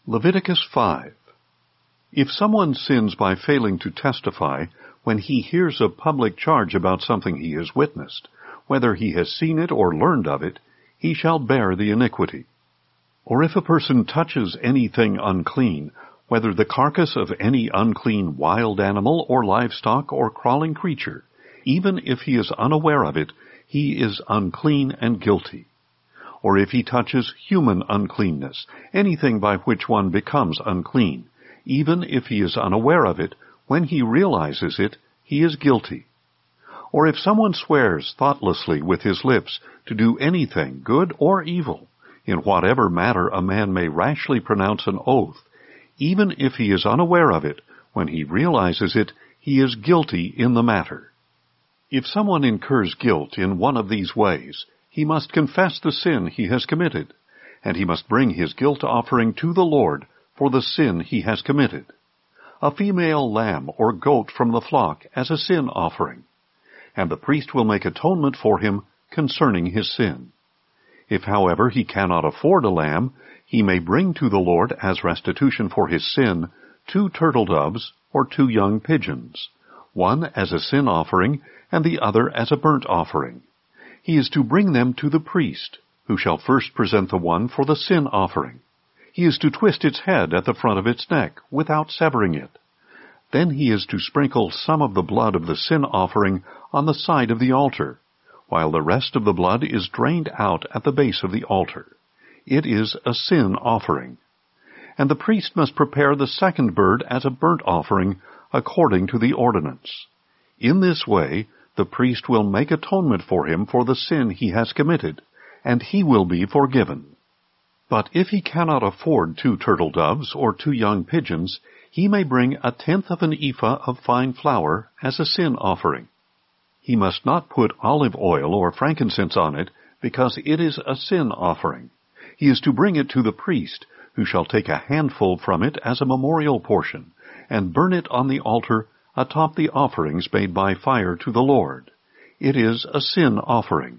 Leviticus 5. If someone sins by failing to testify when he hears a public charge about something he has witnessed, whether he has seen it or learned of it, he shall bear the iniquity. Or if a person touches anything unclean, whether the carcass of any unclean wild animal or livestock or crawling creature, even if he is unaware of it, he is unclean and guilty. Or if he touches human uncleanness, anything by which one becomes unclean, even if he is unaware of it, when he realizes it, he is guilty. Or if someone swears thoughtlessly with his lips to do anything, good or evil, in whatever matter a man may rashly pronounce an oath, even if he is unaware of it, when he realizes it, he is guilty in the matter. If someone incurs guilt in one of these ways, he must confess the sin he has committed, and he must bring his guilt offering to the Lord for the sin he has committed, a female lamb or goat from the flock as a sin offering, and the priest will make atonement for him concerning his sin. If, however, he cannot afford a lamb, he may bring to the Lord as restitution for his sin 2 turtle doves or 2 young pigeons, one as a sin offering and the other as a burnt offering. He is to bring them to the priest, who shall first present the one for the sin offering. He is to twist its head at the front of its neck, without severing it. Then he is to sprinkle some of the blood of the sin offering on the side of the altar, while the rest of the blood is drained out at the base of the altar. It is a sin offering. And the priest must prepare the second bird as a burnt offering, according to the ordinance. In this way, the priest will make atonement for him for the sin he has committed, and he will be forgiven. But if he cannot afford 2 turtle doves or 2 young pigeons, he may bring 1/10 of an ephah of fine flour as a sin offering. He must not put olive oil or frankincense on it, because it is a sin offering. He is to bring it to the priest, who shall take a handful from it as a memorial portion, and burn it on the altar atop the offerings made by fire to the Lord. It is a sin offering.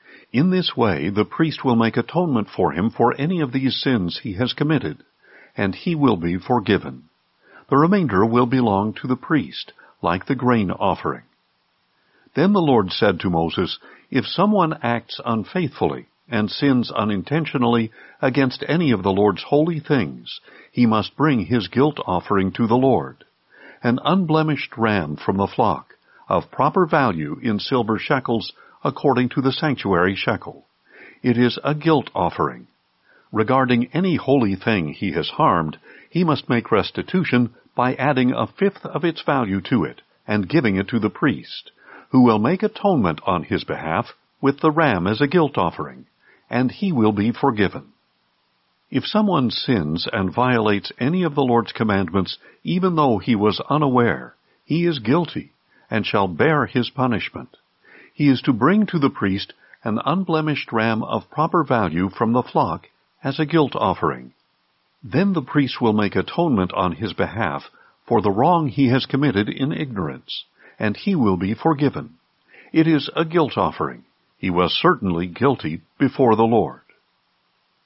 In this way the priest will make atonement for him for any of these sins he has committed, and he will be forgiven. The remainder will belong to the priest, like the grain offering. Then the Lord said to Moses, "If someone acts unfaithfully and sins unintentionally against any of the Lord's holy things, he must bring his guilt offering to the Lord, an unblemished ram from the flock, of proper value in silver shekels, according to the sanctuary shekel. It is a guilt offering. Regarding any holy thing he has harmed, he must make restitution by adding 1/5 of its value to it, and giving it to the priest, who will make atonement on his behalf with the ram as a guilt offering, and he will be forgiven. If someone sins and violates any of the Lord's commandments, even though he was unaware, he is guilty, and shall bear his punishment. He is to bring to the priest an unblemished ram of proper value from the flock as a guilt offering. Then the priest will make atonement on his behalf for the wrong he has committed in ignorance, and he will be forgiven. It is a guilt offering. He was certainly guilty before the Lord.